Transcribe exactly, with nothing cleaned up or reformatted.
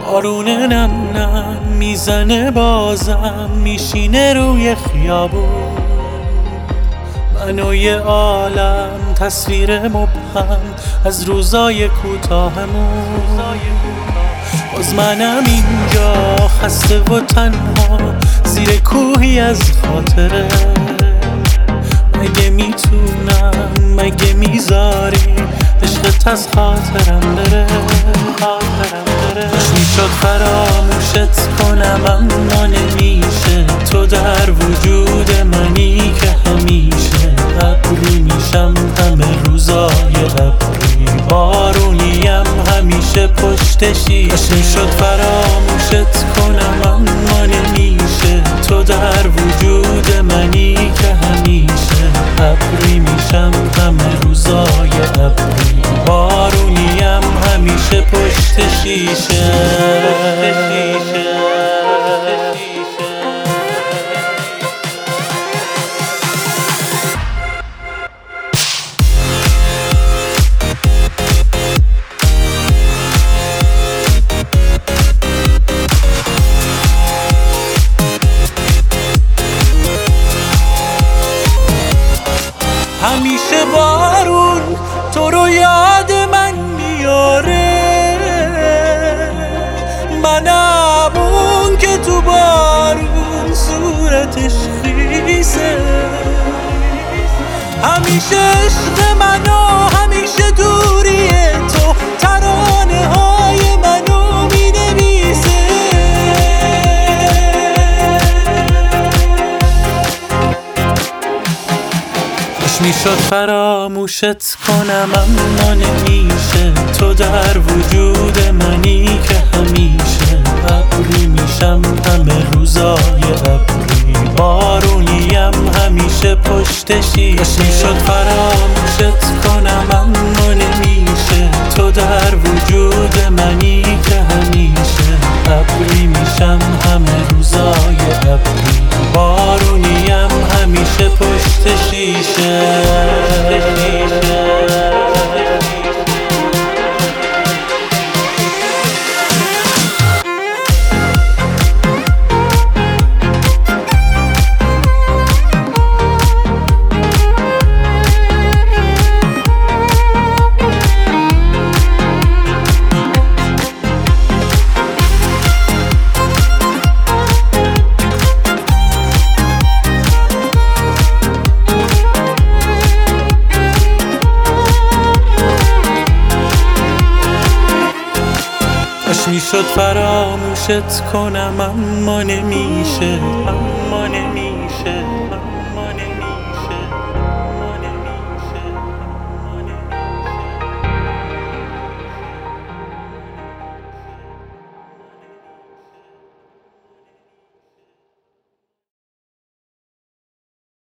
بارون نم نم میزنه بازم میشینه روی خیابون، من و یه عالم تصویر مبهم از روزای کوتاهمون. باز منم اینجا خسته و تنها زیر کوهی از خاطره. مگه میتونم مگه میذاری عشقت از خاطرم بره؟ خوش میشد فراموشت کنم اما نمیشه، تو در وجود منی که همیشه. ابری میشم همه روزای ابری، بارونیم همیشه پشت شیشه. خوش میشد فراموشت کنم اما نمیشه، تو در وجود منی که همیشه. ابری میشم همه روزای ابری، بارونیم همیشه پشت شیشه. همیشه بارون تو رو یاد من میاره، منم اون که تو بارون صورتش خیسه. همیشه عشق من و همیشه دوری تو ترانه های منو مینویسه. میشد فراموشت کنم اما نمیشه، تو در وجود منی که همیشه. ابری میشم همه روزای ابری، بارونیم همیشه پشت شیشه. میشد فراموشت کنم اما نمیشه، تو در وجود منی که همیشه. ابری میشم همه روزای ابری، بارونیم همیشه پشت شیشه. خوش میشد فراموشت کنم اما نمیشه، اما نمیشه.